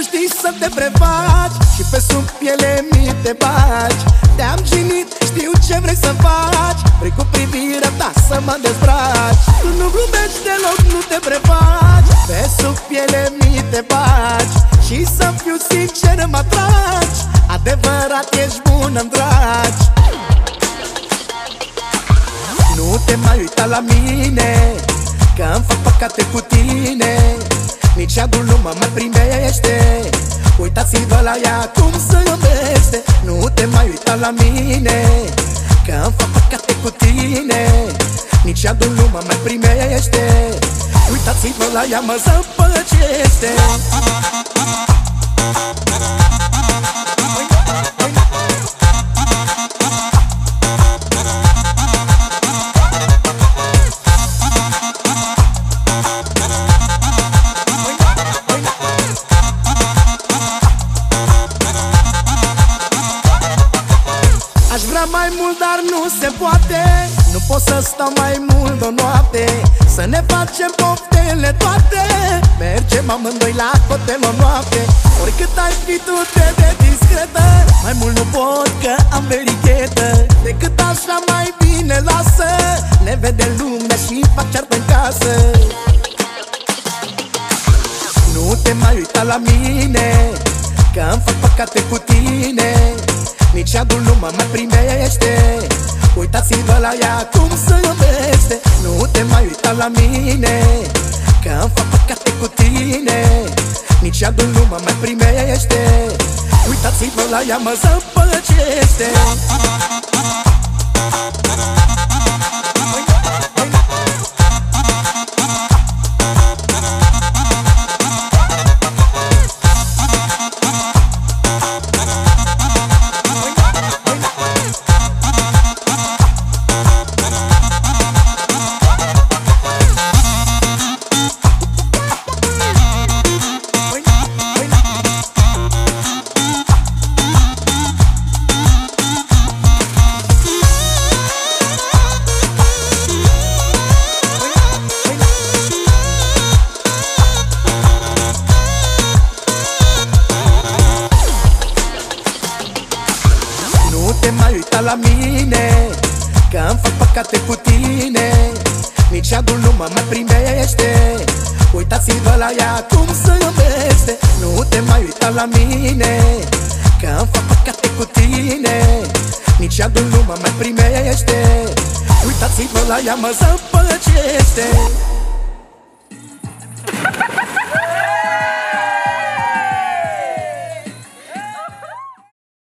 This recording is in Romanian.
știi să te prefaci și pe sub piele mi te bagi. Te-am ginit, știu ce vrei să faci, vrei cu privirea ta să mă dezbraci. Tu nu glumești deloc, nu te prefaci, pe sub piele mi te bagi. Și să fiu sincer mă atragi, adevărat ești bună-n dragi. Nu te mai uita la mine, că-mi fac păcate cu tine. Nici adul nu mă mai primește, uitați-vă la ea cum se iubește. Nu te mai uita la mine, că-mi fac păcate cu tine. Nici adul nu mă mai primește, uitați-vă la ea, mă zăpăcește. Aș vrea mai mult, dar nu se poate. Nu pot să stau mai mult o noapte, să ne facem poftele toate. Mergem amândoi la hotel o noapte, oricât ai fi tu de discretă. Mai mult nu pot că am verichetă, decât așa mai bine lasă. Ne vede lumea și fac ceartă în casă. Nu te mai uita la mine, că-mi fac păcate cu tine. Nici adul nu mă mai primește, uitați-vă la ea cum se iubește. Nu te mai uita la mine, că-mi fac păcate cu tine. Nici adul nu mă mai primește, uitați-vă la ea, mă zăpăcește. Nu te mai uita la mine, că-mi fac păcate cu tine. Nici adul nu mă mai primește, uitați-vă la ea cum se iubește. Nu te mai uita la mine, că-mi fac păcate cu tine. Nici adul nu mă mai primește, uitați-vă la ea, mă zăpăcește.